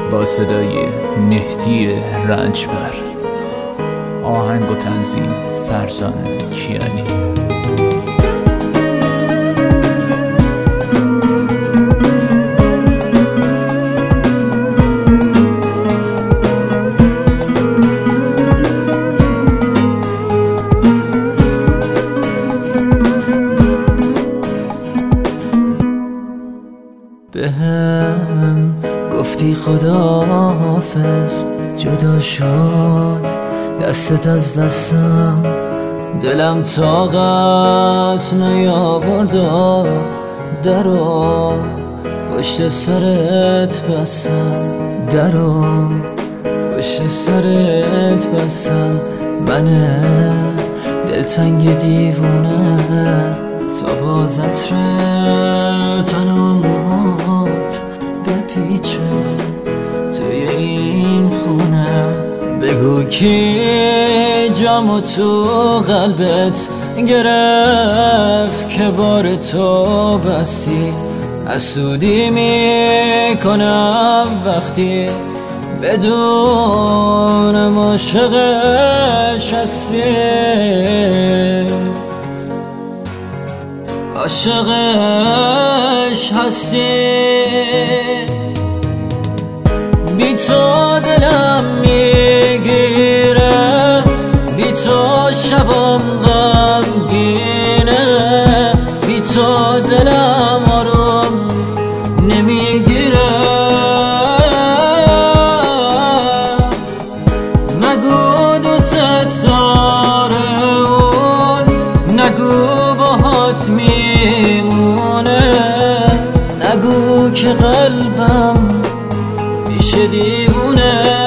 با صدای مهدی رنجبر، آهنگ و تنظیم فرزان کیانی. بهم گفتی خداحافظ، جدا شد دستت از دستم، دلم طاقت نیاورد، درو پشت سرت بستم، درو پشت سرت بستم. من دلتنگ دیوونه تا باز عطر تن و موهات بپیچه توی این خونه. بگو کی جامو تو قلبت گرفت که بار تو بستی. حسودی میکنم وقتی بدونم عاشقش هستی، عاشقش هستی. بی تو دلم میگیره، بی تو شبم غمگینه، بی تو دلم آروم نمیگیره. نگو دوست داره اون، نگو باهات میمونه، نگو که قلبم میشه دیوونه.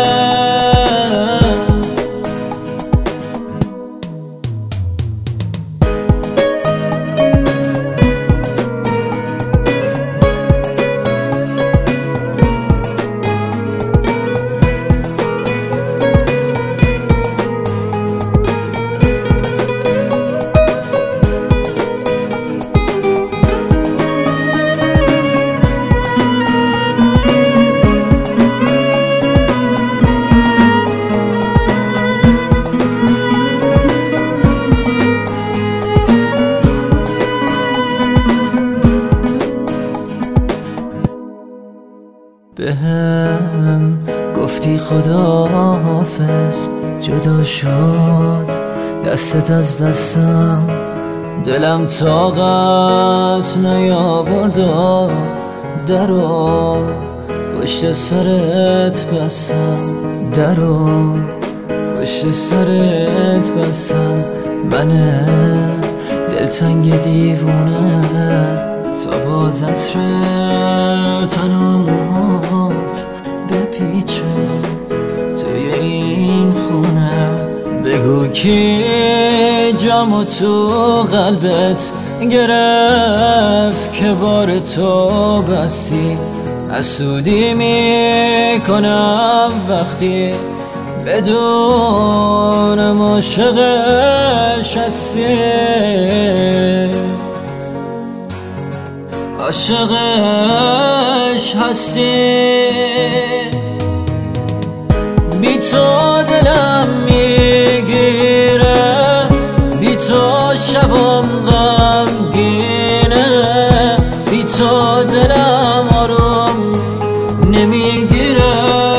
بهم گفتی خداحافظ، جدا شد دستت از دستم، دلم طاقت نیاورد، درو پشت سرت بستم، درو پشت سرت بستم. من دلتنگ دیوونه تا باز عطر تن و موهات بپیچه توی این خونه. بگو کی جامو تو قلبت گرفت که بار تو بستی. حسودی میکنم وقتی بدونم عاشقش هستی، عاشقش هستی. بی تو دلم میگیره، بی تو شبم غمگینه، بی تو دلم آروم نمیگیره.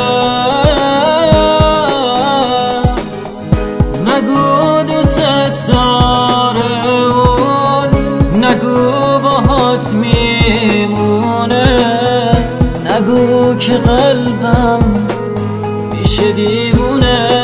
نگو دوست داره اون، نگو باهات میمونه، نگو که قلبم میشه دیوونه.